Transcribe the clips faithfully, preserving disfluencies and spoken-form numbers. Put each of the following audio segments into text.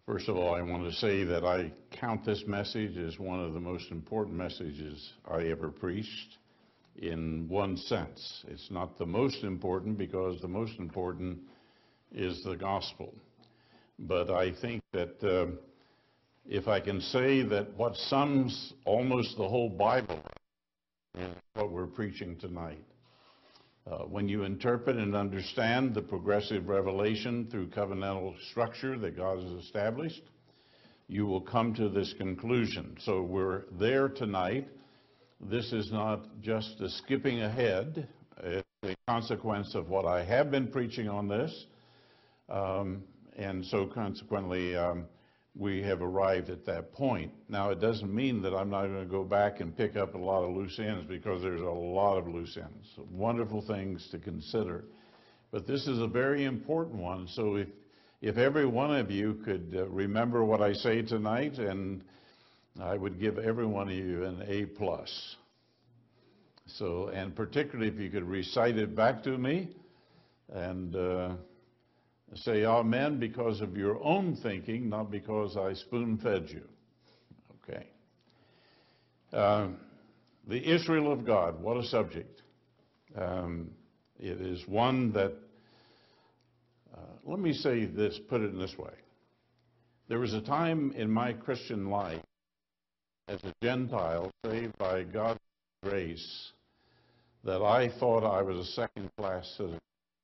First of all, I want to say that I count this message as one of the most important messages I ever preached in one sense. It's not the most important because the most important is the gospel. But I think that uh, if I can say that what sums almost the whole Bible is what we're preaching tonight. Uh, when you interpret and understand the progressive revelation through covenantal structure that God has established, you will come to this conclusion. So we're there tonight. This is not just a skipping ahead. It's a consequence of what I have been preaching on this. Um, and so consequently, um, we have arrived at that point. Now, it doesn't mean that I'm not going to go back and pick up a lot of loose ends, because there's a lot of loose ends, wonderful things to consider. But this is a very important one. So if, if every one of you could uh, remember what I say tonight, and I would give every one of you an A plus. So, and particularly if you could recite it back to me and uh, say amen because of your own thinking, not because I spoon-fed you. Okay. Uh, the Israel of God, what a subject. Um, it is one that, uh, let me say this, put it in this way. There was a time in my Christian life as a Gentile saved by God's grace that I thought I was a second-class citizen.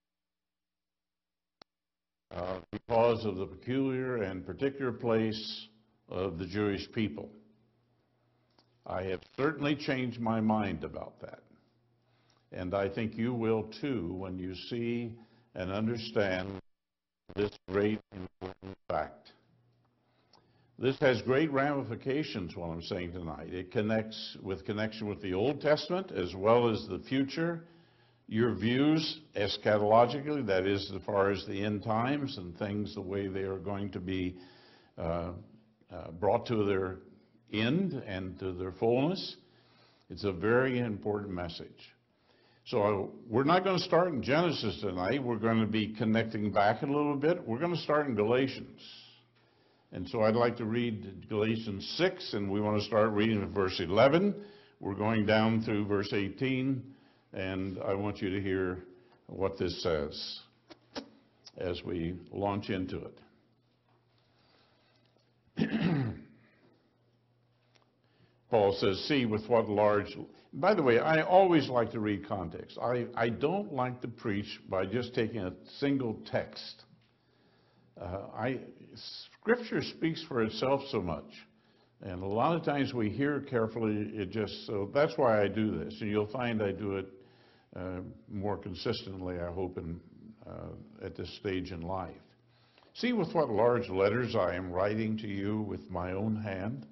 Uh, because of the peculiar and particular place of the Jewish people. I have certainly changed my mind about that. And I think you will too when you see and understand this great important fact. This has great ramifications, what I'm saying tonight. It connects with connection with the Old Testament as well as the future. Your views eschatologically, that is as far as the end times and things, the way they are going to be uh, uh, brought to their end and to their fullness. It's a very important message. So uh, we're not going to start in Genesis tonight. We're going to be connecting back a little bit. We're going to start in Galatians. And so I'd like to read Galatians six, and we want to start reading at verse eleven. We're going down through verse eighteen. And I want you to hear what this says as we launch into it. Paul says, see with what large... By the way, I always like to read context. I, I don't like to preach by just taking a single text. Uh, I, Scripture speaks for itself so much. And a lot of times we hear carefully, it just... So that's why I do this. And you'll find I do it Uh, more consistently, I hope, in, uh, at this stage in life. See with what large letters I am writing to you with my own hand.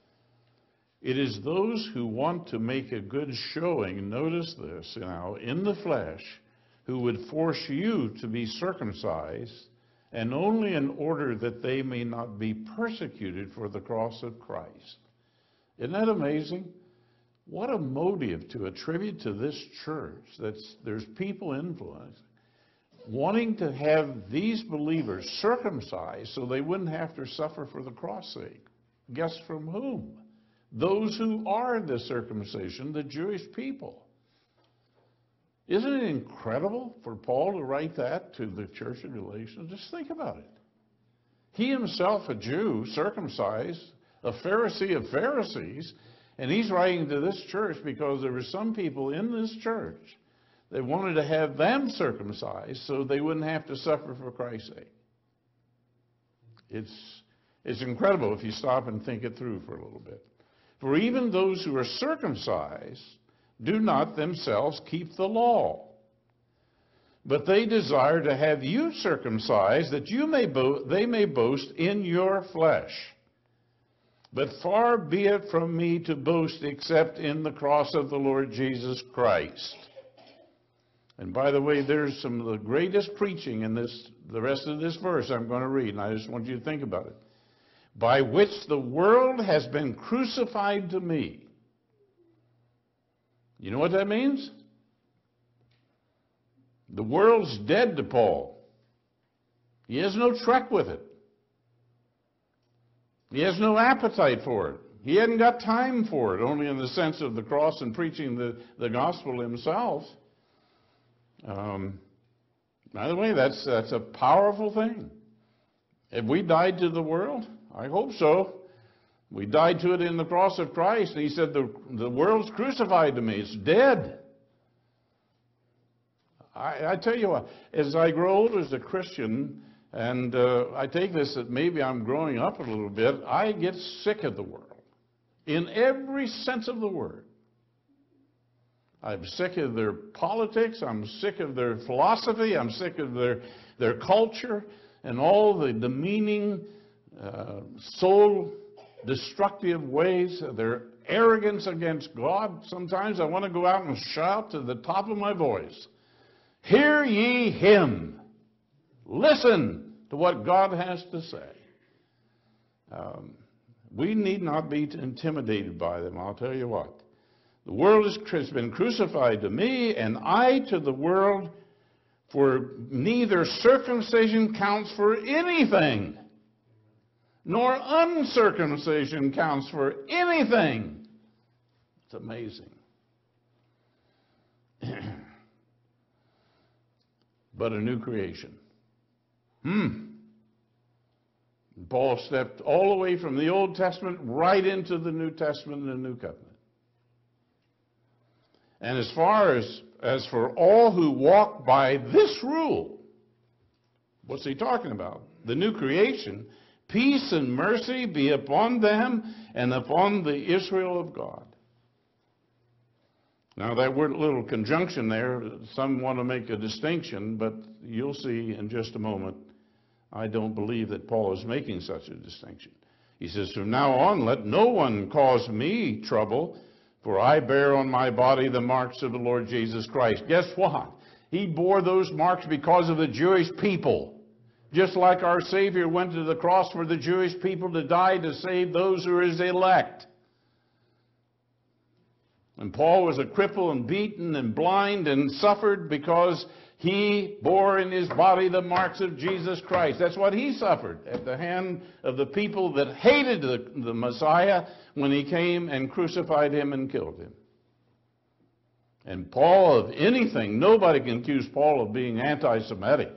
It is those who want to make a good showing, notice this now, in the flesh, who would force you to be circumcised, and only in order that they may not be persecuted for the cross of Christ. Isn't that amazing? What a motive to attribute to this church. That's, there's people influenced, wanting to have these believers circumcised so they wouldn't have to suffer for the cross' sake. Guess from whom? Those who are the circumcision, the Jewish people. Isn't it incredible for Paul to write that to the church of Galatians? Just think about it. He himself, a Jew, circumcised, a Pharisee of Pharisees, and he's writing to this church because there were some people in this church that wanted to have them circumcised so they wouldn't have to suffer for Christ's sake. It's, it's incredible if you stop and think it through for a little bit. For even those who are circumcised do not themselves keep the law, but they desire to have you circumcised that you may bo- they may boast in your flesh. But far be it from me to boast except in the cross of the Lord Jesus Christ. And by the way, there's some of the greatest preaching in this, the rest of this verse I'm going to read, and I just want you to think about it. By which the world has been crucified to me. You know what that means? The world's dead to Paul. He has no truck with it. He has no appetite for it. He hadn't got time for it, only in the sense of the cross and preaching the, the gospel himself. Um, by the way, that's, that's a powerful thing. Have we died to the world? I hope so. We died to it in the cross of Christ. And he said, the, the world's crucified to me. It's dead. I, I tell you what, as I grow older as a Christian, and uh, I take this that maybe I'm growing up a little bit, I get sick of the world. In every sense of the word. I'm sick of their politics. I'm sick of their philosophy. I'm sick of their, their culture and all the demeaning, uh, soul-destructive ways, their arrogance against God. Sometimes I want to go out and shout to the top of my voice, "Hear ye him! Listen to what God has to say." Um, We need not be intimidated by them, I'll tell you what. The world has been crucified to me, and I to the world, for neither circumcision counts for anything, nor uncircumcision counts for anything. It's amazing. But a new creation. Hmm. Paul stepped all the way from the Old Testament right into the New Testament and the New Covenant. And as far as, as for all who walk by this rule, what's he talking about? The new creation, peace and mercy be upon them and upon the Israel of God. Now that word, little conjunction there, some want to make a distinction, but you'll see in just a moment, I don't believe that Paul is making such a distinction. He says, from now on, let no one cause me trouble, for I bear on my body the marks of the Lord Jesus Christ. Guess what? He bore those marks because of the Jewish people. Just like our Savior went to the cross for the Jewish people to die to save those who are his elect. And Paul was a cripple and beaten and blind and suffered because he bore in his body the marks of Jesus Christ. That's what he suffered at the hand of the people that hated the, the Messiah when he came and crucified him and killed him. And Paul, of anything, nobody can accuse Paul of being anti-Semitic.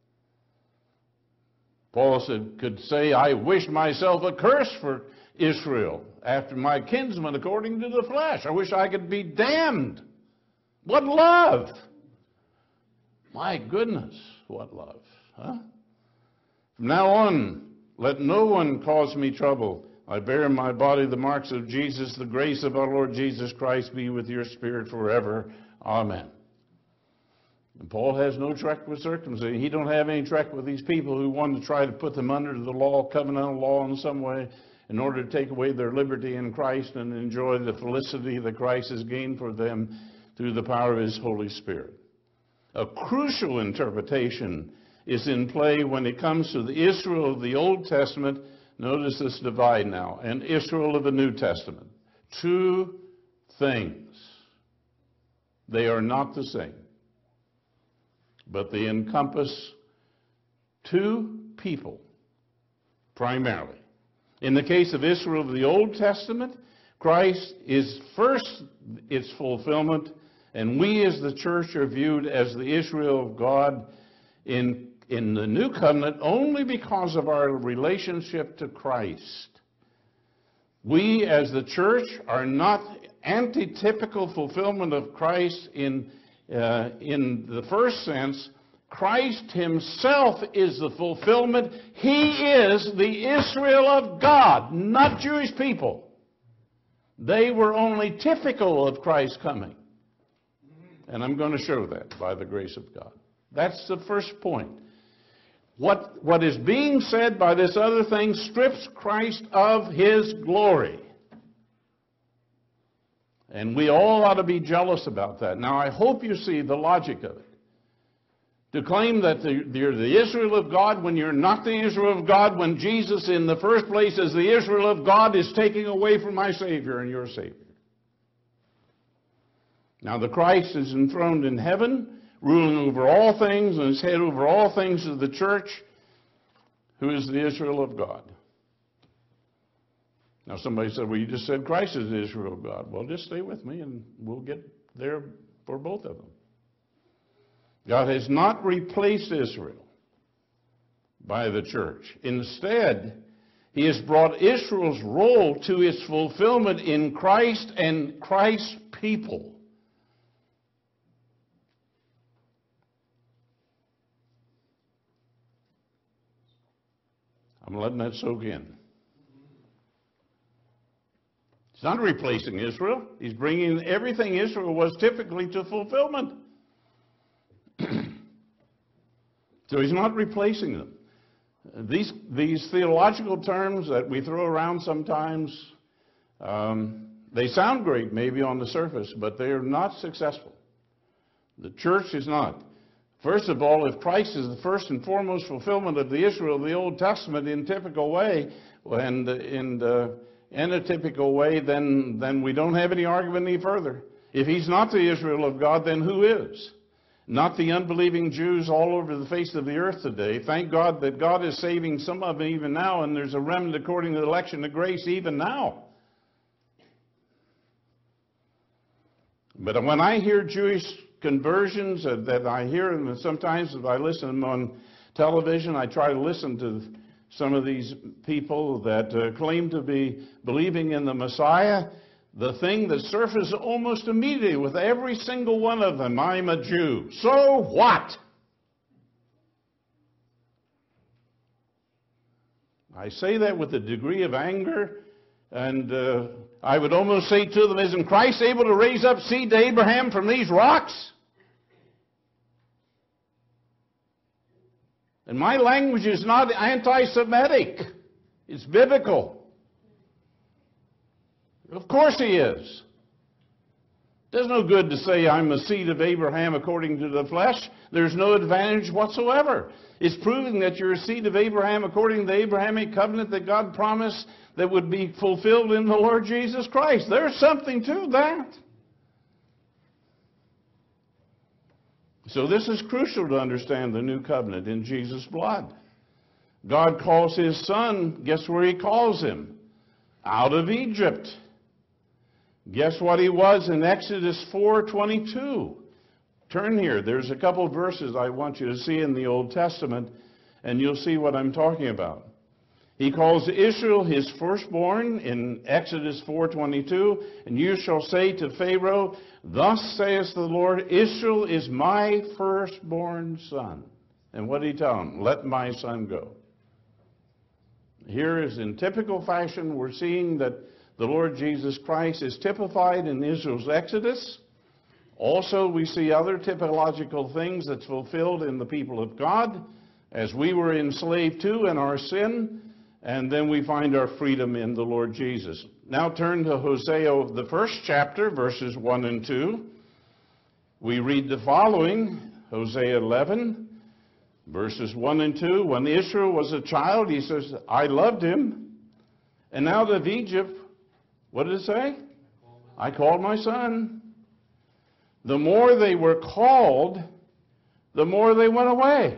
Paul said, could say, I wish myself a curse for Israel after my kinsman according to the flesh. I wish I could be damned. What love! My goodness, what love, huh? From now on, let no one cause me trouble. I bear in my body the marks of Jesus. The grace of our Lord Jesus Christ be with your spirit forever. Amen. And Paul has no track with circumcision. He don't have any track with these people who want to try to put them under the law, covenantal law in some way, in order to take away their liberty in Christ and enjoy the felicity that Christ has gained for them through the power of his Holy Spirit. A crucial interpretation is in play when it comes to the Israel of the Old Testament. Notice this divide now, and Israel of the New Testament. Two things. They are not the same, but they encompass two people, primarily. In the case of Israel of the Old Testament, Christ is first its fulfillment, and we as the church are viewed as the Israel of God in, in the New Covenant only because of our relationship to Christ. We as the church are not antitypical fulfillment of Christ in, uh, in the first sense. Christ himself is the fulfillment. He is the Israel of God, not Jewish people. They were only typical of Christ's coming. And I'm going to show that by the grace of God. That's the first point. What, what is being said by this other thing strips Christ of his glory. And we all ought to be jealous about that. Now, I hope you see the logic of it. To claim that the, you're the Israel of God when you're not the Israel of God, when Jesus in the first place as the Israel of God is taking away from my Savior and your Savior. Now the Christ is enthroned in heaven, ruling over all things, and is head over all things of the church, who is the Israel of God. Now somebody said, well, you just said Christ is the Israel of God. Well, just stay with me and we'll get there for both of them. God has not replaced Israel by the church. Instead, he has brought Israel's role to its fulfillment in Christ and Christ's people. I'm letting that soak in. He's not replacing Israel. He's bringing everything Israel was typically to fulfillment. So he's not replacing them. These, these theological terms that we throw around sometimes, um, they sound great maybe on the surface, but they are not successful. The church is not. First of all, if Christ is the first and foremost fulfillment of the Israel of the Old Testament in typical way, and in, uh, in a typical way, then, then we don't have any argument any further. If he's not the Israel of God, then who is? Not the unbelieving Jews all over the face of the earth today. Thank God that God is saving some of them even now, and there's a remnant according to the election of grace even now. But when I hear Jewish conversions uh, that I hear, and sometimes if I listen to them on television, I try to listen to some of these people that uh, claim to be believing in the Messiah. The thing that surfaces almost immediately with every single one of them, I'm a Jew. So what? I say that with a degree of anger, and uh, I would almost say to them, isn't Christ able to raise up seed to Abraham from these rocks? And my language is not anti-Semitic. It's biblical. Of course he is. There's no good to say I'm a seed of Abraham according to the flesh. There's no advantage whatsoever. It's proving that you're a seed of Abraham according to the Abrahamic covenant that God promised that would be fulfilled in the Lord Jesus Christ. There's something to that. So this is crucial to understand the new covenant in Jesus' blood. God calls his son, guess where he calls him? Out of Egypt. Guess what he was in Exodus four twenty-two? Turn here. There's a couple of verses I want you to see in the Old Testament, and you'll see what I'm talking about. He calls Israel his firstborn in Exodus four twenty-two, and you shall say to Pharaoh, thus saith the Lord, Israel is my firstborn son. And what did he tell him? Let my son go. Here is in typical fashion, we're seeing that the Lord Jesus Christ is typified in Israel's Exodus. Also, we see other typological things that's fulfilled in the people of God, as we were enslaved to in our sin, and then we find our freedom in the Lord Jesus. Now turn to Hosea, the first chapter, verses one and two. We read the following, Hosea eleven, verses one and two. When Israel was a child, he says, I loved him, and out of Egypt, what did it say? I called my son. The more they were called, the more they went away.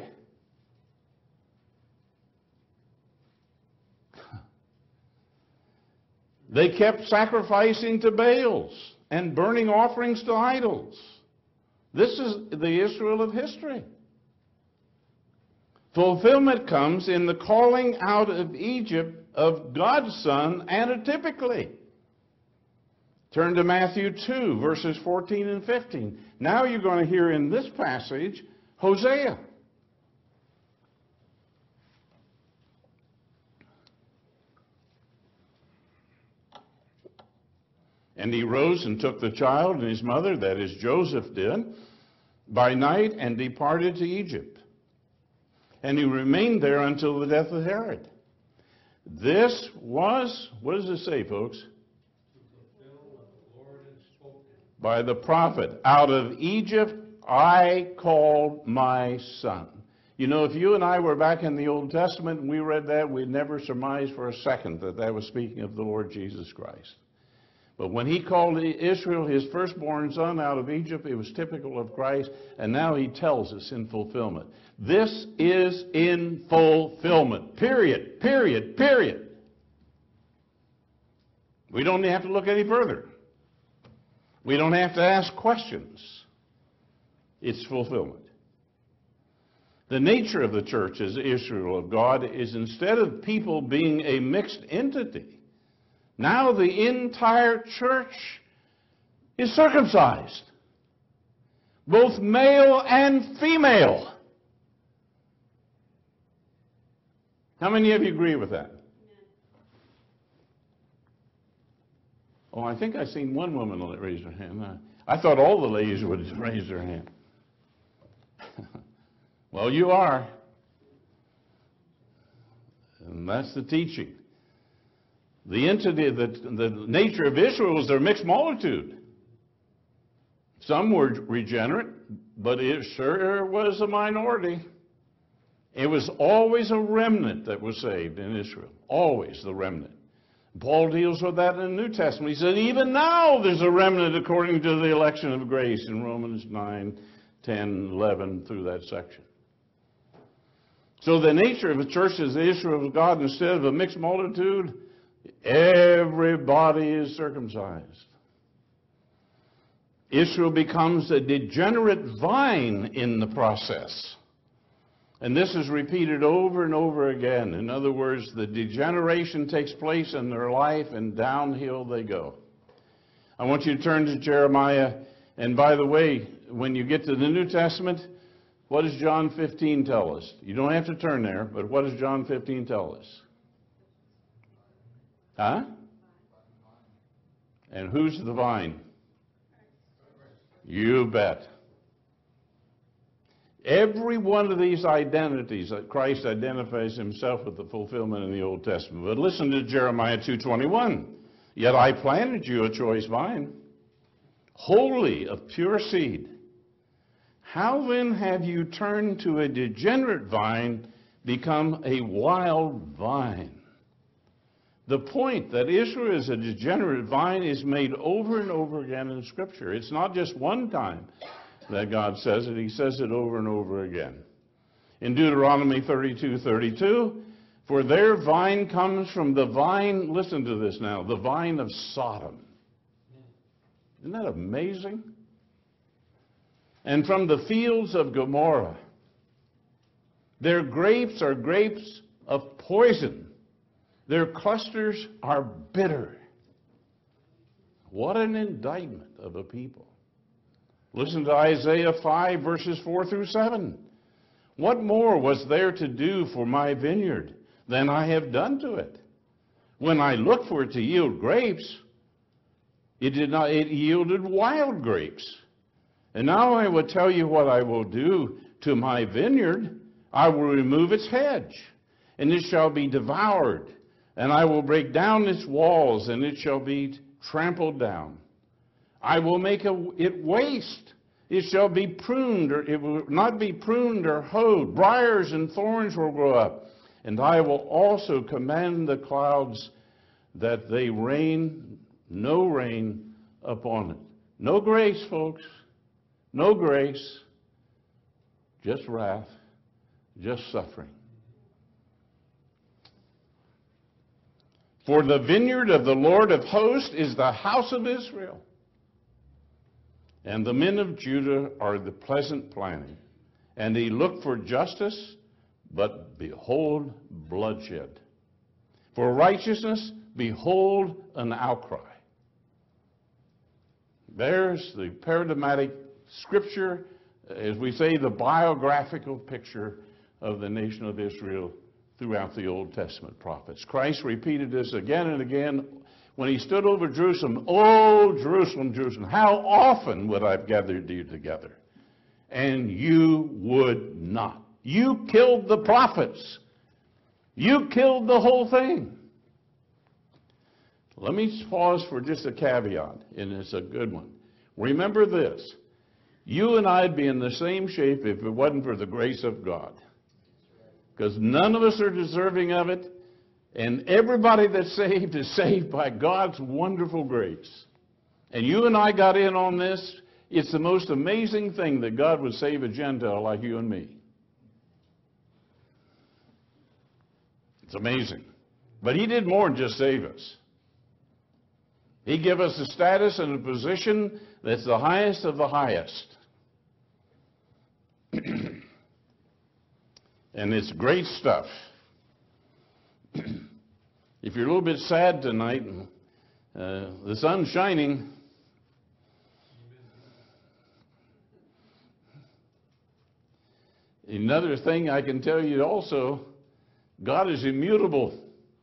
They kept sacrificing to Baals and burning offerings to idols. This is the Israel of history. Fulfillment comes in the calling out of Egypt of God's Son anatypically. Turn to Matthew two, verses fourteen and fifteen. Now you're going to hear in this passage Hosea. And he rose and took the child and his mother, that is Joseph did, by night and departed to Egypt. And he remained there until the death of Herod. This was, what does it say, folks? By the prophet, out of Egypt I called my son. You know, if you and I were back in the Old Testament and we read that, we'd never surmise for a second that that was speaking of the Lord Jesus Christ. But when he called Israel his firstborn son out of Egypt, it was typical of Christ, and now he tells us in fulfillment. This is in fulfillment. Period, period, period. We don't have to look any further. We don't have to ask questions. It's fulfillment. The nature of the church as Israel of God is, instead of people being a mixed entity, now the entire church is circumcised, both male and female. How many of you agree with that? Oh, I think I seen one woman raise her hand. I thought all the ladies would raise their hand. Well, you are. And that's the teaching. The entity, the, the nature of Israel was their mixed multitude. Some were regenerate, but it sure was a minority. It was always a remnant that was saved in Israel. Always the remnant. Paul deals with that in the New Testament. He said, even now there's a remnant according to the election of grace in Romans nine, ten, eleven, through that section. So the nature of the church is the Israel of God. Instead of a mixed multitude, everybody is circumcised. Israel becomes a degenerate vine in the process. And this is repeated over and over again. In other words, the degeneration takes place in their life and downhill they go. I want you to turn to Jeremiah. And by the way, when you get to the New Testament, what does John fifteen tell us? You don't have to turn there, but what does John fifteen tell us? Huh? And who's the vine? You bet. Every one of these identities that Christ identifies himself with the fulfillment in the Old Testament. But listen to Jeremiah two twenty-one. Yet I planted you a choice vine, holy of pure seed. How then have you turned to a degenerate vine, become a wild vine? The point that Israel is a degenerate vine is made over and over again in Scripture. It's not just one time that God says it. He says it over and over again. In Deuteronomy thirty-two thirty-two, for their vine comes from the vine, listen to this now, the vine of Sodom. Isn't that amazing? And from the fields of Gomorrah. Their grapes are grapes of poison. Their clusters are bitter. What an indictment of a people. Listen to Isaiah five, verses four through seven. What more was there to do for my vineyard than I have done to it? When I looked for it to yield grapes, it did not, it yielded wild grapes. And now I will tell you what I will do to my vineyard. I will remove its hedge, and it shall be devoured. And I will break down its walls, and it shall be trampled down. I will make it waste. It shall be pruned, or it will not be pruned or hoed. Briars and thorns will grow up. And I will also command the clouds that they rain, no rain upon it. No grace, folks. No grace. Just wrath. Just suffering. For the vineyard of the Lord of hosts is the house of Israel. And the men of Judah are the pleasant planting. And he looked for justice, but behold, bloodshed. For righteousness, behold, an outcry. There's the paradigmatic scripture, as we say, the biographical picture of the nation of Israel throughout the Old Testament prophets. Christ repeated this again and again when he stood over Jerusalem. Oh, Jerusalem, Jerusalem, how often would I have gathered you together? And you would not. You killed the prophets. You killed the whole thing. Let me pause for just a caveat, and it's a good one. Remember this. You and I'd be in the same shape if it wasn't for the grace of God. Because none of us are deserving of it, and everybody that's saved is saved by God's wonderful grace. And you and I got in on this. It's the most amazing thing that God would save a Gentile like you and me. It's amazing. But he did more than just save us. He gave us a status and a position that's the highest of the highest. And it's great stuff. If you're a little bit sad tonight, uh, the sun's shining. Another thing I can tell you also, God is immutable.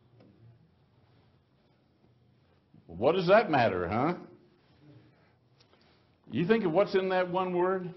What does that matter, huh? You think of what's in that one word?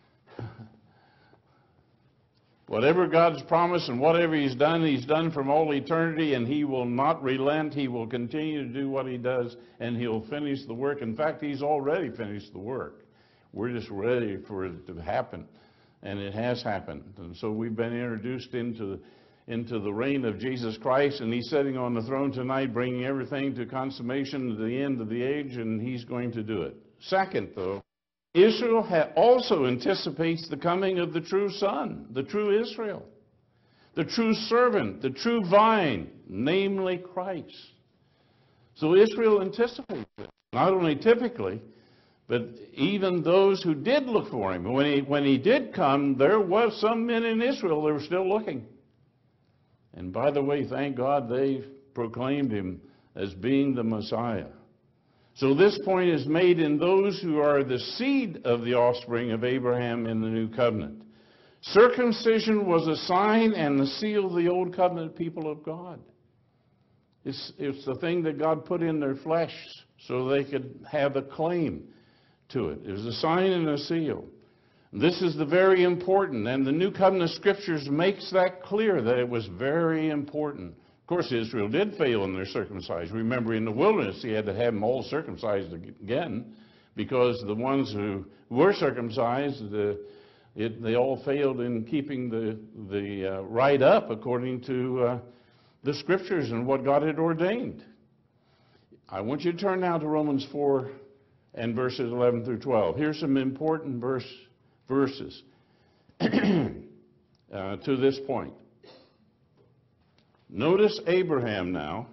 Whatever God's promised and whatever He's done, He's done from all eternity, and He will not relent. He will continue to do what He does, and He'll finish the work. In fact, He's already finished the work. We're just ready for it to happen, and it has happened. And so we've been introduced into into the reign of Jesus Christ, and He's sitting on the throne tonight, bringing everything to consummation at the end of the age, and He's going to do it. Second, though, Israel also anticipates the coming of the true Son, the true Israel, the true servant, the true vine, namely Christ. So Israel anticipates it, not only typically, but even those who did look for Him. When he, when he did come, there was some men in Israel that were still looking. And by the way, thank God they proclaimed Him as being the Messiah. So this point is made in those who are the seed of the offspring of Abraham in the new covenant. Circumcision was a sign and the seal of the old covenant people of God. It's, it's the thing that God put in their flesh so they could have a claim to it. It was a sign and a seal. This is the very important, and the New Covenant Scriptures makes that clear, that it was very important. Of course, Israel did fail in their circumcision. Remember, in the wilderness, He had to have them all circumcised again, because the ones who were circumcised, the, it, they all failed in keeping the, the uh, rite up according to uh, the Scriptures and what God had ordained. I want you to turn now to Romans four and verses eleven through twelve. Here's some important verse, verses uh, to this point. Notice Abraham now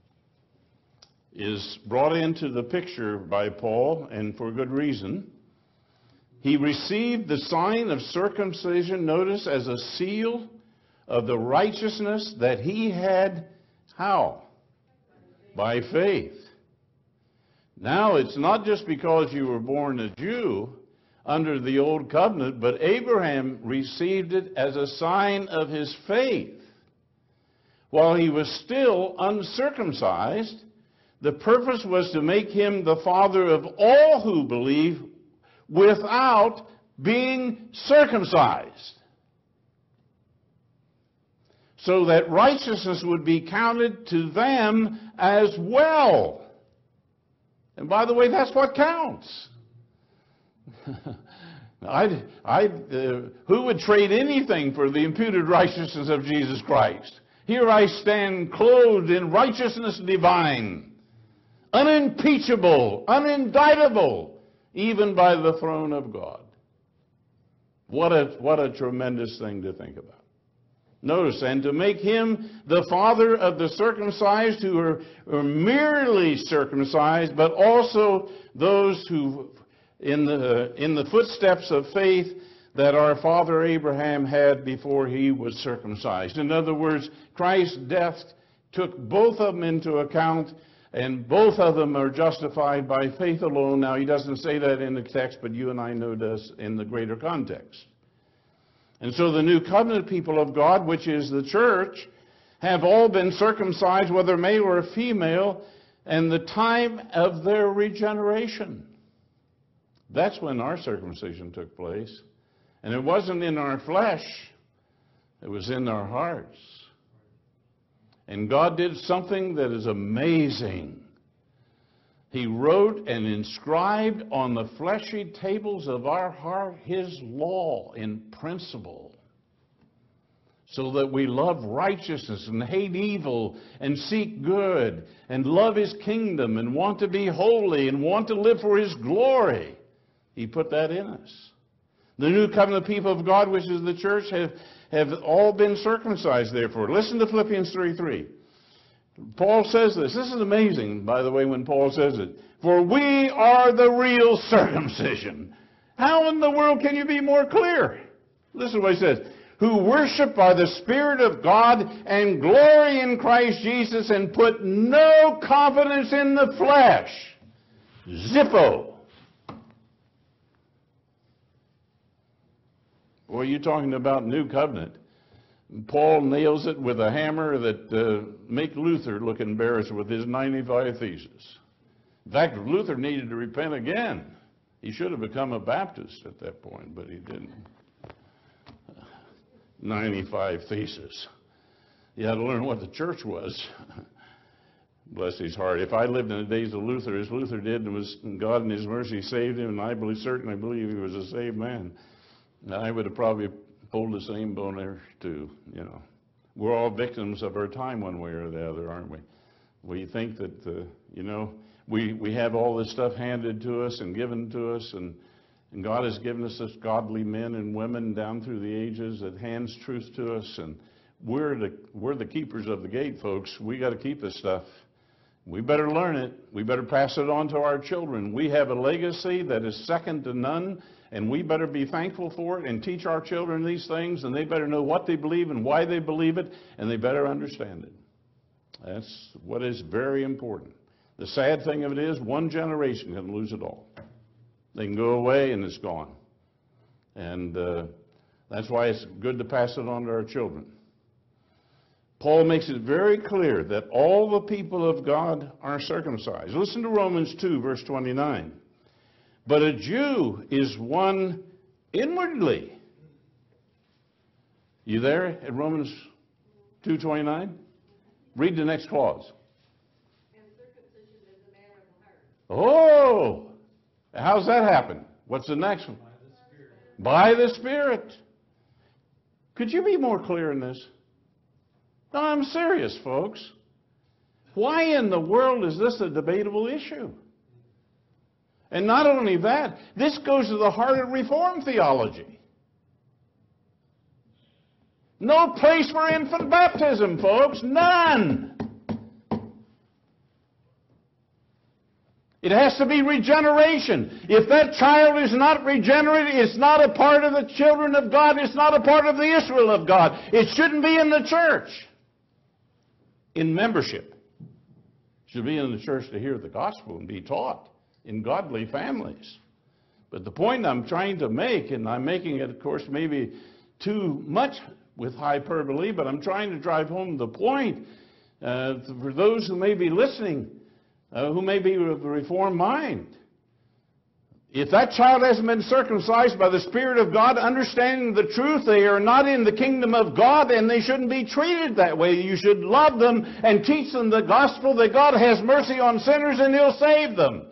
is brought into the picture by Paul, and for good reason. He received the sign of circumcision, notice, as a seal of the righteousness that he had, how? By faith. Now, it's not just because you were born a Jew under the old covenant, but Abraham received it as a sign of his faith. While he was still uncircumcised, the purpose was to make him the father of all who believe without being circumcised, so that righteousness would be counted to them as well. And by the way, that's what counts. I'd, I'd, uh, who would trade anything for the imputed righteousness of Jesus Christ? Here I stand clothed in righteousness divine, unimpeachable, unindictable, even by the throne of God. What a, what a tremendous thing to think about. Notice, and to make him the father of the circumcised who are, are merely circumcised, but also those who, in the, in the footsteps of faith that our father Abraham had before he was circumcised. In other words, Christ's death took both of them into account, and both of them are justified by faith alone. Now, he doesn't say that in the text, but you and I know this in the greater context. And so the new covenant people of God, which is the church, have all been circumcised, whether male or female, and the time of their regeneration. That's when our circumcision took place. And it wasn't in our flesh, it was in our hearts. And God did something that is amazing. He wrote and inscribed on the fleshy tables of our heart His law in principle, so that we love righteousness and hate evil and seek good and love His kingdom and want to be holy and want to live for His glory. He put that in us. The new covenant people of God, which is the church, have, have all been circumcised, therefore. Listen to Philippians three three. Paul says this. This is amazing, by the way, when Paul says it. For we are the real circumcision. How in the world can you be more clear? Listen to what he says. Who worship by the Spirit of God and glory in Christ Jesus and put no confidence in the flesh. Zippo. Well, you're talking about new covenant. Paul nails it with a hammer that uh, make Luther look embarrassed with his ninety-five Theses. In fact, Luther needed to repent again. He should have become a Baptist at that point, but he didn't. ninety-five Theses. You had to learn what the church was. Bless his heart. If I lived in the days of Luther as Luther did, and was and God in his mercy saved him, and I believe, certainly believe he was a saved man, I would have probably pulled the same boner too, you know. We're all victims of our time one way or the other, aren't we? We think that, uh, you know, we, we have all this stuff handed to us and given to us, and, and God has given us such godly men and women down through the ages that hands truth to us, and we're the, we're the keepers of the gate, folks. We got to keep this stuff. We better learn it. We better pass it on to our children. We have a legacy that is second to none, and we better be thankful for it and teach our children these things, and they better know what they believe and why they believe it, and they better understand it. That's what is very important. The sad thing of it is one generation can lose it all. They can go away and it's gone. And uh, that's why it's good to pass it on to our children. Paul makes it very clear that all the people of God are circumcised. Listen to Romans two, verse twenty-nine. But a Jew is one inwardly. You there at Romans two twenty-nine? Read the next clause. And circumcision is a matter of the heart. Oh! How's that happen? What's the next one? By the Spirit. By the Spirit. Could you be more clear in this? No, I'm serious, folks. Why in the world is this a debatable issue? And not only that, this goes to the heart of Reformed theology. No place for infant baptism, folks. None. It has to be regeneration. If that child is not regenerated, it's not a part of the children of God. It's not a part of the Israel of God. It shouldn't be in the church. In membership. It should be in the church to hear the gospel and be taught in godly families. But the point I'm trying to make, and I'm making it, of course, maybe too much with hyperbole, but I'm trying to drive home the point uh, for those who may be listening, uh, who may be of a reformed mind. If that child hasn't been circumcised by the Spirit of God, understanding the truth, they are not in the kingdom of God, and they shouldn't be treated that way. You should love them and teach them the gospel that God has mercy on sinners and He'll save them.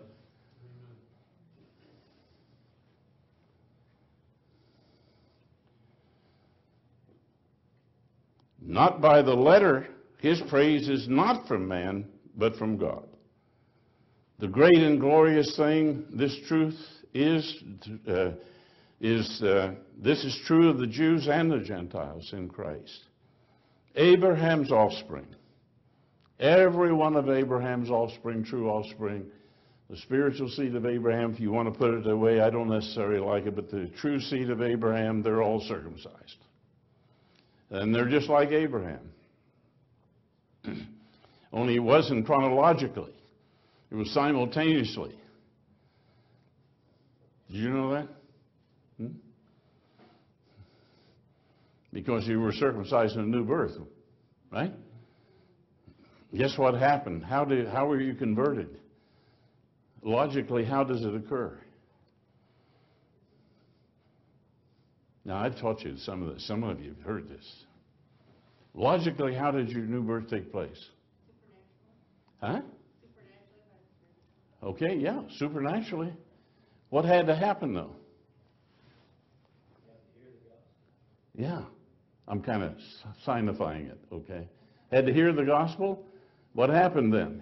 Not by the letter. His praise is not from man, but from God. The great and glorious thing, this truth is, uh, is uh, this is true of the Jews and the Gentiles in Christ. Abraham's offspring. Every one of Abraham's offspring, true offspring, the spiritual seed of Abraham, if you want to put it that way, I don't necessarily like it, but the true seed of Abraham, they're all circumcised. And they're just like Abraham. Only it wasn't chronologically. It was simultaneously. Did you know that? Hmm? Because you were circumcised in a new birth, right? Guess what happened? How did, how were you converted? Logically, how does it occur? Now, I've taught you some of this. Some of you have heard this. Logically, how did your new birth take place? Huh? Okay, yeah, supernaturally. What had to happen, though? Yeah, I'm kind of signifying it, okay? Had to hear the gospel? What happened then?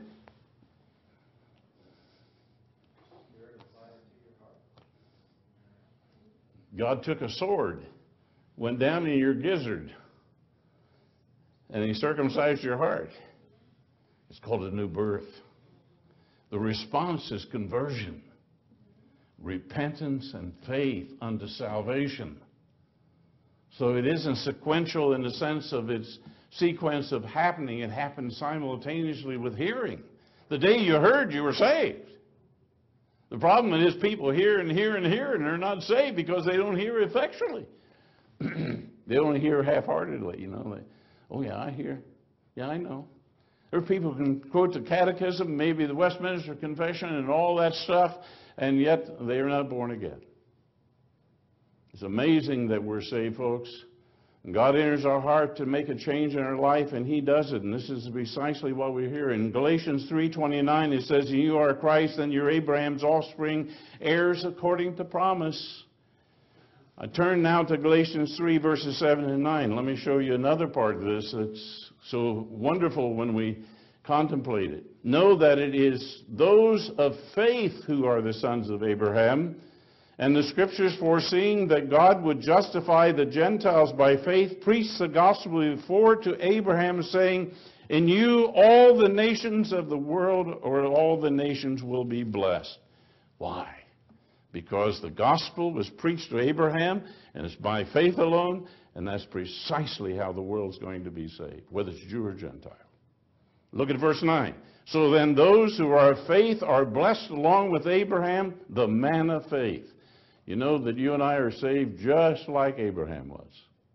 God took a sword, went down in your gizzard, and He circumcised your heart. It's called a new birth. The response is conversion, repentance and faith unto salvation. So it isn't sequential in the sense of its sequence of happening. It happens simultaneously with hearing. The day you heard, you were saved. The problem is people hear and hear and hear, and they're not saved because they don't hear effectually. They only hear half-heartedly, you know. They, oh, yeah, I hear. Yeah, I know. There are people who can quote the Catechism, maybe the Westminster Confession and all that stuff, and yet they are not born again. It's amazing that we're saved, folks. And God enters our heart to make a change in our life, and He does it. And this is precisely what we hear. In Galatians three twenty-nine, it says, "You are Christ, and you're Abraham's offspring, heirs according to promise." I turn now to Galatians three, verses seven and nine. Let me show you another part of this that's so wonderful when we contemplate it. "Know that it is those of faith who are the sons of Abraham. And the Scriptures, foreseeing that God would justify the Gentiles by faith, preached the gospel before to Abraham, saying, 'In you all the nations of the world, or all the nations, will be blessed.'" Why? Because the gospel was preached to Abraham, and it's by faith alone, and that's precisely how the world's going to be saved, whether it's Jew or Gentile. Look at verse nine. "So then those who are of faith are blessed along with Abraham, the man of faith." You know that you and I are saved just like Abraham was.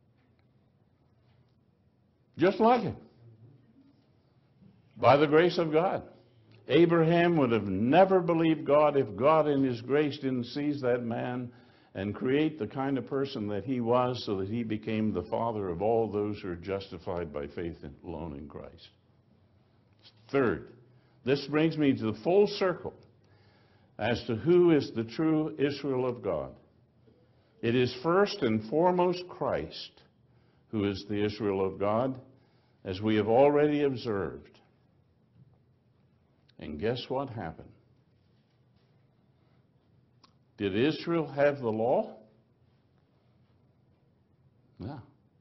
Just like him. By the grace of God. Abraham would have never believed God if God in His grace didn't seize that man and create the kind of person that he was, so that he became the father of all those who are justified by faith alone in Christ. Third, this brings me to the full circle as to who is the true Israel of God. It is first and foremost Christ who is the Israel of God, as we have already observed. And guess what happened? Did Israel have the law? No.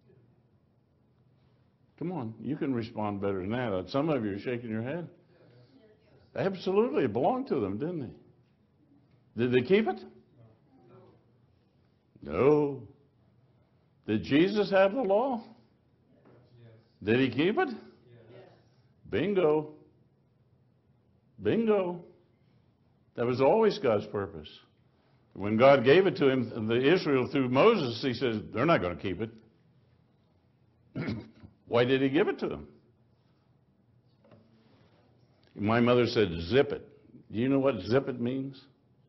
Come on, you can respond better than that. Some of you are shaking your head. Absolutely, it belonged to them, didn't it? Did they keep it? No. Did Jesus have the law? Did He keep it? Bingo. Bingo. That was always God's purpose. When God gave it to him, the Israel through Moses, He says, they're not going to keep it. Why did He give it to them? My mother said, zip it. Do you know what zip it means?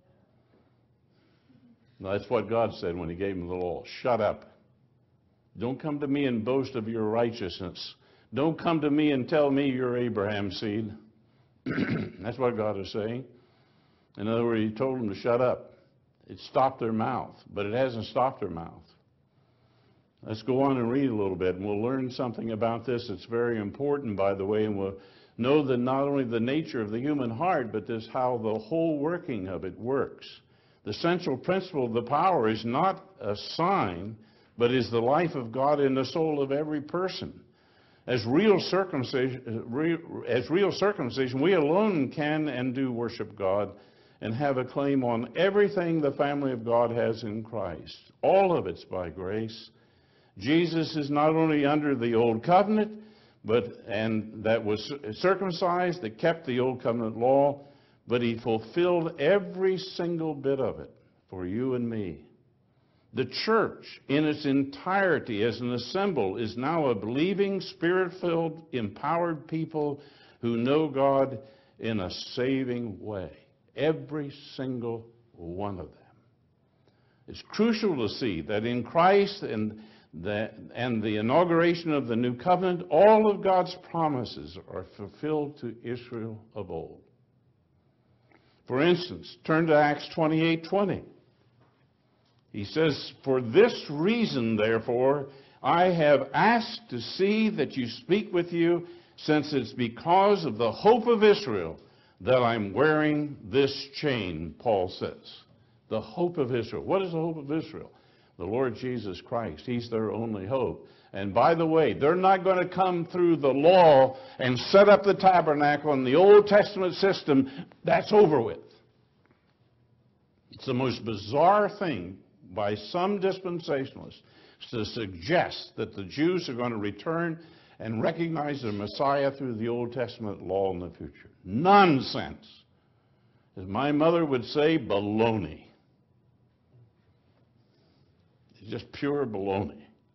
That's what God said when He gave them the law. Shut up. Don't come to me and boast of your righteousness. Don't come to me and tell me you're Abraham's seed. That's what God is saying. In other words, He told them to shut up. It stopped their mouth, but it hasn't stopped their mouth. Let's go on and read a little bit, and we'll learn something about this. It's very important, by the way, and we'll know that not only the nature of the human heart, but this how the whole working of it works. The central principle of the power is not a sign, but is the life of God in the soul of every person. As real circumcision, as real circumcision, we alone can and do worship God and have a claim on everything the family of God has in Christ. All of it's by grace. Jesus is not only under the old covenant, but and that was circumcised, that kept the old covenant law, but He fulfilled every single bit of it for you and me. The church in its entirety as an assemble is now a believing, spirit-filled, empowered people who know God in a saving way. Every single one of them. It's crucial to see that in Christ and the, and the inauguration of the new covenant, all of God's promises are fulfilled to Israel of old. For instance, turn to Acts twenty-eight twenty. He says, "For this reason, therefore, I have asked to see that you speak with you, since it's because of the hope of Israel that I'm wearing this chain," Paul says. The hope of Israel. What is the hope of Israel? The Lord Jesus Christ. He's their only hope. And by the way, they're not going to come through the law and set up the tabernacle in the Old Testament system. That's over with. It's the most bizarre thing by some dispensationalists to suggest that the Jews are going to return and recognize the Messiah through the Old Testament law in the future. Nonsense. As my mother would say, baloney. It's just pure baloney.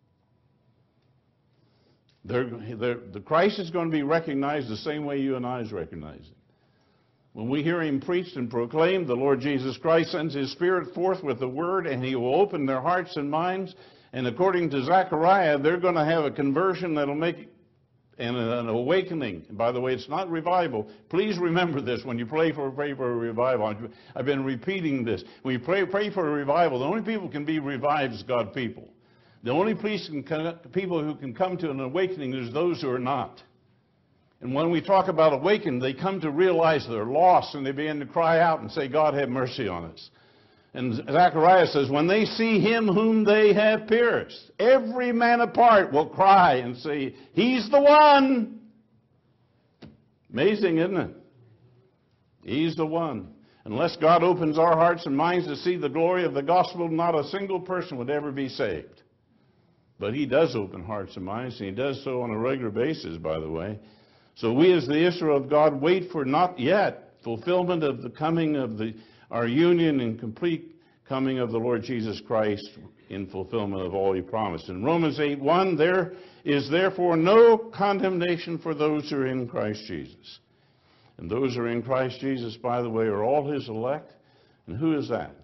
They're, they're, the Christ is going to be recognized the same way you and I is recognized. When we hear him preached and proclaimed, the Lord Jesus Christ sends his Spirit forth with the word, and he will open their hearts and minds. And according to Zechariah, they're going to have a conversion that'll make and an awakening. And by the way, it's not revival. Please remember this when you pray for, pray for a revival. I've been repeating this. When you pray, pray for a revival, the only people who can be revived is God's people. The only people who can come to an awakening is those who are not. And when we talk about awakening, they come to realize they're lost, and they begin to cry out and say, God, have mercy on us. And Zechariah says, when they see him whom they have pierced, every man apart will cry and say, he's the one. Amazing, isn't it? He's the one. Unless God opens our hearts and minds to see the glory of the gospel, not a single person would ever be saved. But he does open hearts and minds, and he does so on a regular basis, by the way. So we as the Israel of God wait for not yet fulfillment of the coming of the our union and complete coming of the Lord Jesus Christ in fulfillment of all he promised. In Romans eight one, there is therefore no condemnation for those who are in Christ Jesus. And those who are in Christ Jesus, by the way, are all his elect. And who is that?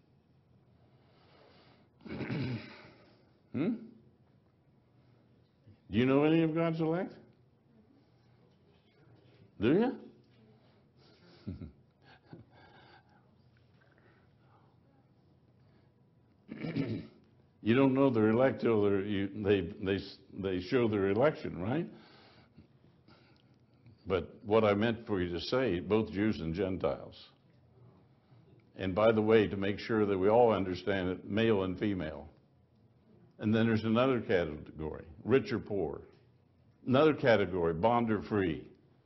hmm? Do you know any of God's elect? Do you? You don't know they're elect till they're, you, they, they, they show their election, right? But what I meant for you to say, both Jews and Gentiles. And by the way, to make sure that we all understand it, male and female. And then there's another category, rich or poor. Another category, bond or free.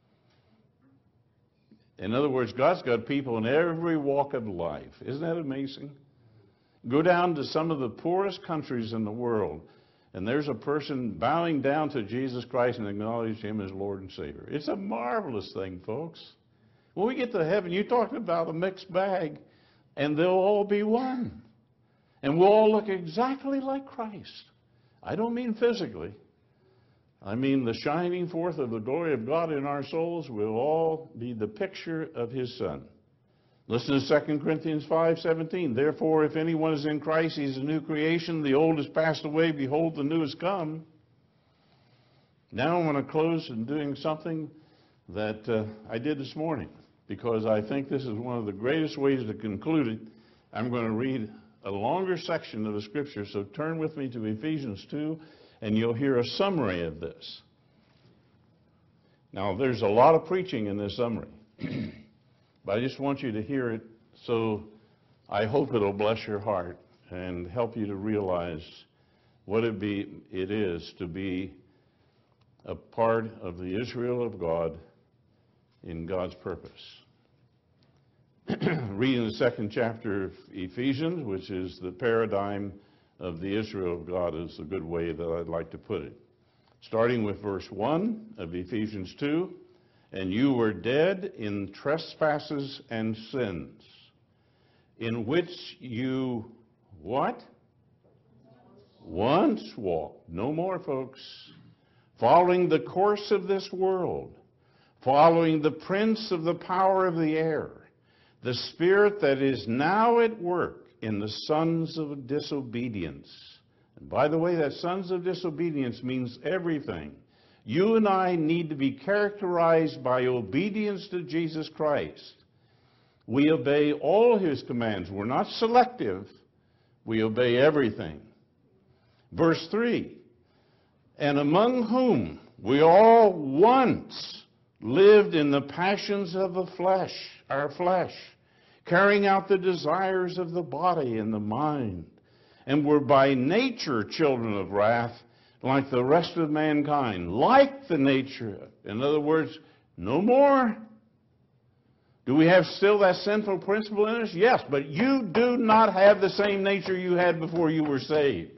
In other words, God's got people in every walk of life. Isn't that amazing? Go down to some of the poorest countries in the world, and there's a person bowing down to Jesus Christ and acknowledging him as Lord and Savior. It's a marvelous thing, folks. When we get to heaven, you're talking about a mixed bag, and they'll all be one. And we'll all look exactly like Christ. I don't mean physically. I mean the shining forth of the glory of God in our souls will all be the picture of his Son. Listen to Second Corinthians five seventeen. Therefore, if anyone is in Christ, he is a new creation. The old has passed away. Behold, the new has come. Now I want to close in doing something that uh, I did this morning, because I think this is one of the greatest ways to conclude it. I'm going to read a longer section of the scripture, so turn with me to Ephesians two, and you'll hear a summary of this. Now, there's a lot of preaching in this summary, but I just want you to hear it, so I hope it'll bless your heart and help you to realize what it, be, it is to be a part of the Israel of God in God's purpose. Reading the second chapter of Ephesians, which is the paradigm of the Israel of God, is a good way that I'd like to put it. Starting with verse one of Ephesians two, and you were dead in trespasses and sins, in which you, what? Once walked. No more, folks. Following the course of this world, following the prince of the power of the air, the spirit that is now at work in the sons of disobedience. And by the way, that sons of disobedience means everything. You and I need to be characterized by obedience to Jesus Christ. We obey all his commands. We're not selective. We obey everything. Verse three, and among whom we all once lived in the passions of the flesh, our flesh, carrying out the desires of the body and the mind, and were by nature children of wrath, like the rest of mankind, like the nature. In other words, no more. Do we have still that sinful principle in us? Yes, but you do not have the same nature you had before you were saved.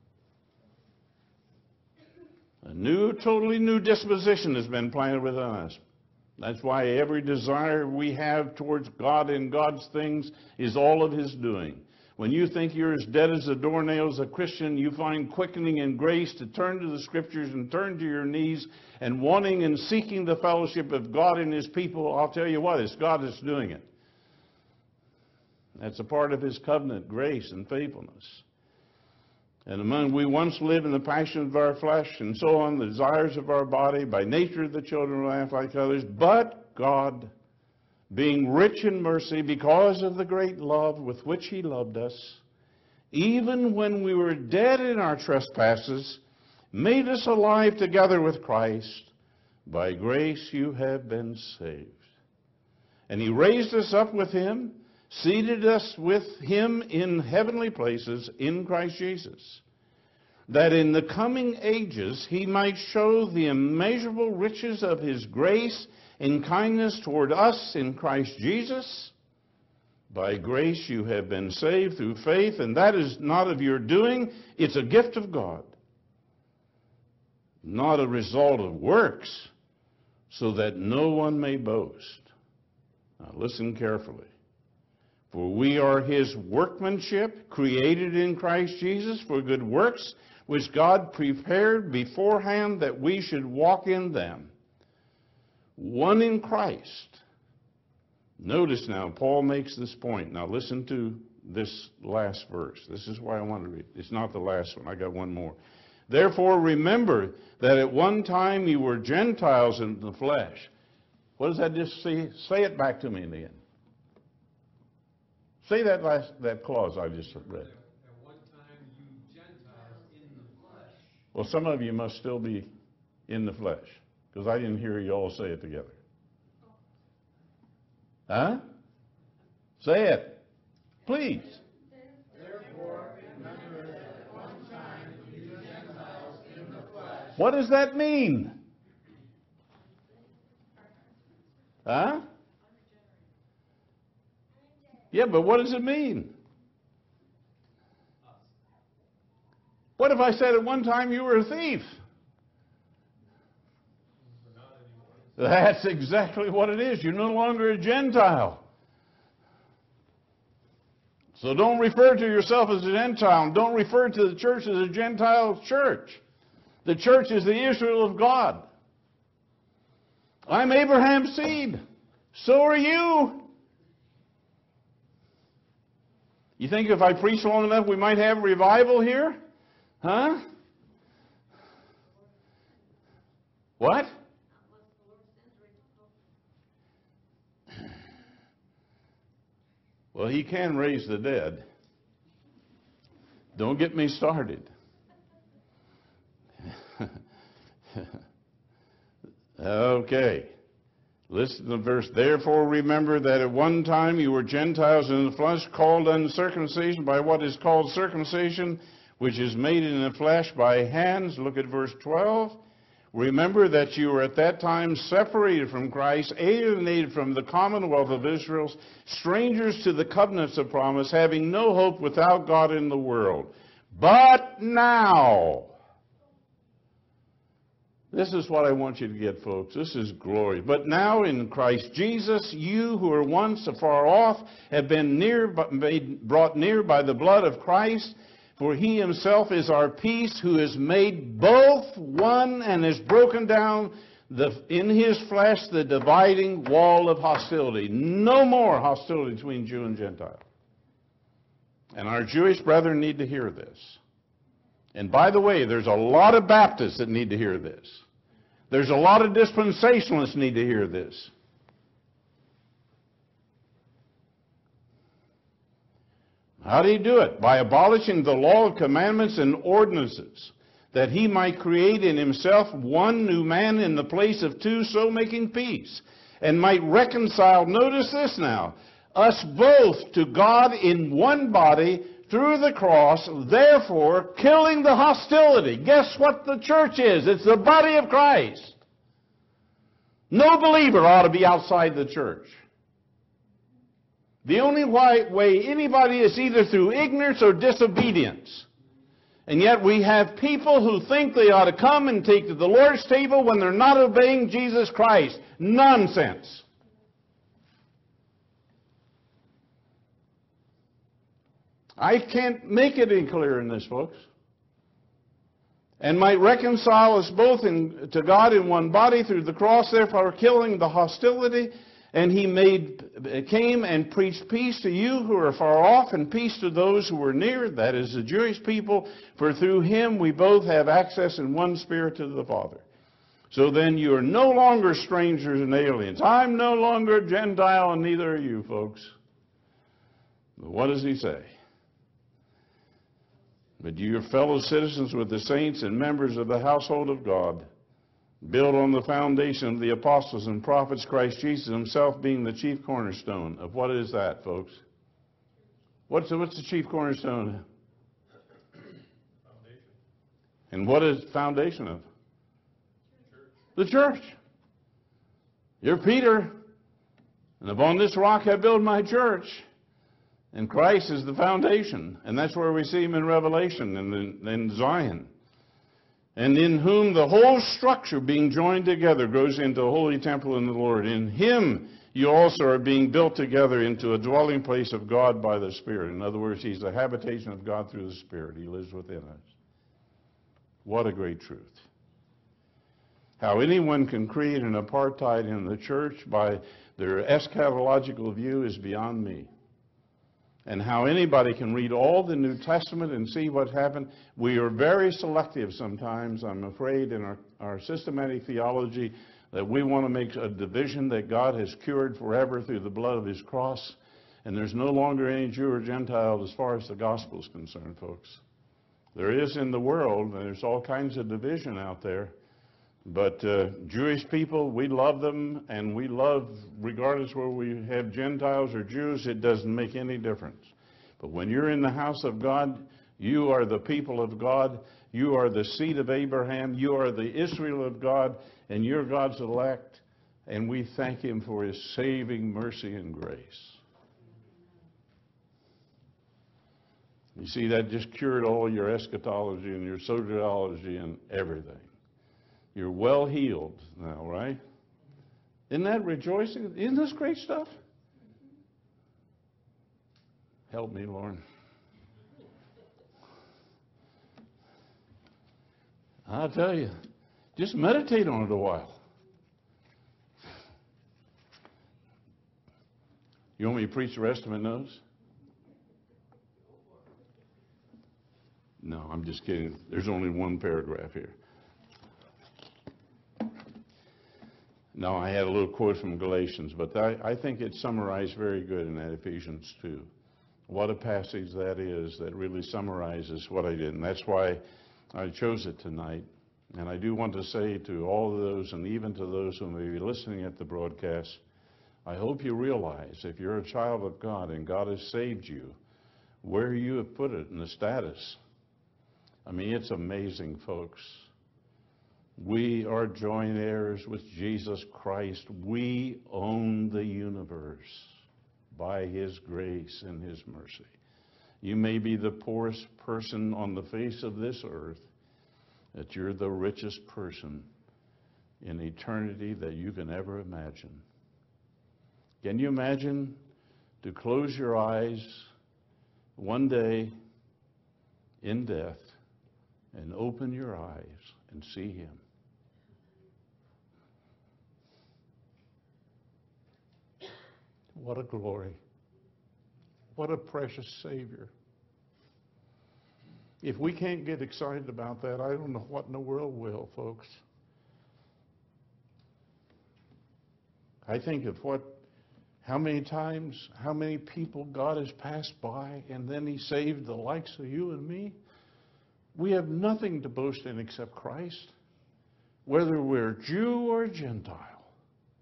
A new, totally new disposition has been planted within us. That's why every desire we have towards God and God's things is all of His doing. When you think you're as dead as a doornail as a Christian, you find quickening and grace to turn to the Scriptures and turn to your knees and wanting and seeking the fellowship of God and His people. I'll tell you what, it's God that's doing it. That's a part of His covenant grace and faithfulness. And among we once lived in the passion of our flesh and so on, the desires of our body, by nature the children of wrath like others. But God, being rich in mercy because of the great love with which He loved us, even when we were dead in our trespasses, made us alive together with Christ. By grace you have been saved. And He raised us up with Him, seated us with Him in heavenly places in Christ Jesus, that in the coming ages He might show the immeasurable riches of His grace and kindness toward us in Christ Jesus. By grace you have been saved through faith, and that is not of your doing, it's a gift of God, not a result of works, so that no one may boast. Now listen carefully. For we are His workmanship, created in Christ Jesus for good works, which God prepared beforehand that we should walk in them. One in Christ. Notice now, Paul makes this point. Now listen to this last verse. This is why I want to read. It's not the last one. I got one more. Therefore remember that at one time you were Gentiles in the flesh. What does that just say? Say it back to me in the end. Say that last that clause I just read. At one time you Gentiles in the flesh. Well, some of you must still be in the flesh, because I didn't hear you all say it together. Huh? Say it. Please. Therefore remember that at one time you Gentiles in the flesh. What does that mean? Huh? Yeah, but what does it mean? What if I said at one time you were a thief? That's exactly what it is. You're no longer a Gentile. So don't refer to yourself as a Gentile. Don't refer to the church as a Gentile church. The church is the Israel of God. I'm Abraham's seed. So are you. You think if I preach long enough we might have revival here? Huh? What? Well, He can raise the dead. Don't get me started. Okay. Listen to the verse. Therefore remember that at one time you were Gentiles in the flesh, called uncircumcision by what is called circumcision, which is made in the flesh by hands. Look at verse twelve. Remember that you were at that time separated from Christ, alienated from the commonwealth of Israel, strangers to the covenants of promise, having no hope without God in the world. But now, this is what I want you to get, folks. This is glory. But now in Christ Jesus, you who were once afar off have been near, made, brought near by the blood of Christ. For He Himself is our peace, who has made both one and has broken down the, in His flesh the dividing wall of hostility. No more hostility between Jew and Gentile. And our Jewish brethren need to hear this. And by the way, there's a lot of Baptists that need to hear this. There's a lot of dispensationalists need to hear this. How did He do it? By abolishing the law of commandments and ordinances, that He might create in Himself one new man in the place of two, so making peace, and might reconcile, notice this now, us both to God in one body through the cross, therefore killing the hostility. Guess what the church is? It's the body of Christ. No believer ought to be outside the church. The only way anybody is either through ignorance or disobedience. And yet we have people who think they ought to come and take to the Lord's table when they're not obeying Jesus Christ. Nonsense. I can't make it any clearer than this, folks. And might reconcile us both in, to God in one body through the cross, therefore killing the hostility. And he made, came and preached peace to you who are far off and peace to those who are near, that is the Jewish people. For through him we both have access in one spirit to the Father. So then you are no longer strangers and aliens. I'm no longer a Gentile and neither are you, folks. But what does he say? But you are fellow citizens with the saints and members of the household of God, built on the foundation of the apostles and prophets, Christ Jesus himself being the chief cornerstone. Of what is that, folks? What's the, what's the chief cornerstone? Foundation. And what is foundation of? Church. The church. You're Peter, and upon this rock I build my church. And Christ is the foundation. And that's where we see him in Revelation and in, in Zion. And in whom the whole structure being joined together grows into a holy temple in the Lord. In him you also are being built together into a dwelling place of God by the Spirit. In other words, he's the habitation of God through the Spirit. He lives within us. What a great truth. How anyone can create an apartheid in the church by their eschatological view is beyond me. And how anybody can read all the New Testament and see what happened. We are very selective sometimes, I'm afraid, in our, our systematic theology, that we want to make a division that God has cured forever through the blood of his cross. And there's no longer any Jew or Gentile as far as the gospel is concerned, folks. There is in the world, and there's all kinds of division out there. But uh, Jewish people, we love them, and we love, regardless whether we have Gentiles or Jews, it doesn't make any difference. But when you're in the house of God, you are the people of God, you are the seed of Abraham, you are the Israel of God, and you're God's elect, and we thank him for his saving mercy and grace. You see, that just cured all your eschatology and your soteriology and everything. You're well healed now, right? Isn't that rejoicing? Isn't this great stuff? Help me, Lord. I'll tell you, just meditate on it a while. You want me to preach the rest of my notes? No, I'm just kidding. There's only one paragraph here. No, I had a little quote from Galatians, but I, I think it's summarized very good in that Ephesians two. What a passage that is that really summarizes what I did. And that's why I chose it tonight. And I do want to say to all of those, and even to those who may be listening at the broadcast, I hope you realize if you're a child of God and God has saved you, where you have put it in the status. I mean, it's amazing, folks. We are joint heirs with Jesus Christ. We own the universe by his grace and his mercy. You may be the poorest person on the face of this earth, that you're the richest person in eternity that you can ever imagine. Can you imagine to close your eyes one day in death and open your eyes and see him? What a glory. What a precious Savior. If we can't get excited about that, I don't know what in the world will, folks. I think of what, how many times, how many people God has passed by, and then he saved the likes of you and me. We have nothing to boast in except Christ, whether we're Jew or Gentile.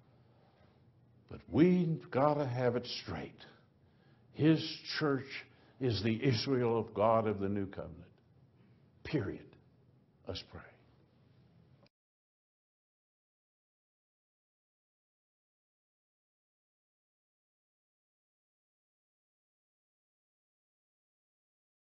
But we've got to have it straight. His church is the Israel of God of the new covenant. Period. Let's pray.